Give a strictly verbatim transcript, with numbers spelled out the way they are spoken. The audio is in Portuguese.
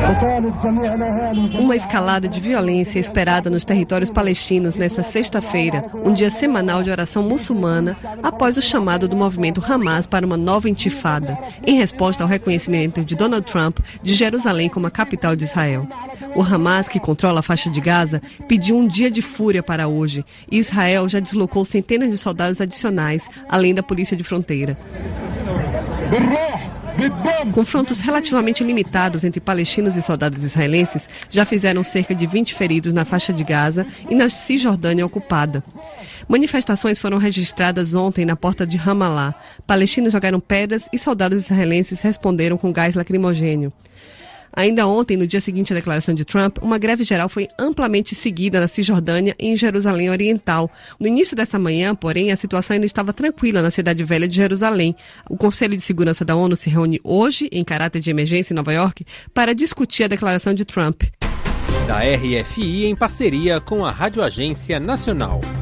Uma escalada de violência esperada nos territórios palestinos nesta sexta-feira, um dia semanal de oração muçulmana, após o chamado do movimento Hamas para uma nova intifada, em resposta ao reconhecimento de Donald Trump de Jerusalém como a capital de Israel. O Hamas, que controla a faixa de Gaza, pediu um dia de fúria para hoje, e Israel já deslocou centenas de soldados adicionais, além da polícia de fronteira. Confrontos relativamente limitados entre palestinos e soldados israelenses já fizeram cerca de vinte feridos na faixa de Gaza e na Cisjordânia ocupada. Manifestações foram registradas ontem na porta de Ramallah. Palestinos jogaram pedras e soldados israelenses responderam com gás lacrimogêneo. Ainda ontem, no dia seguinte à declaração de Trump, uma greve geral foi amplamente seguida na Cisjordânia e em Jerusalém Oriental. No início dessa manhã, porém, a situação ainda estava tranquila na cidade velha de Jerusalém. O Conselho de Segurança da ONU se reúne hoje, em caráter de emergência em Nova York, para discutir a declaração de Trump. Da R F I em parceria com a Rádio Agência Nacional.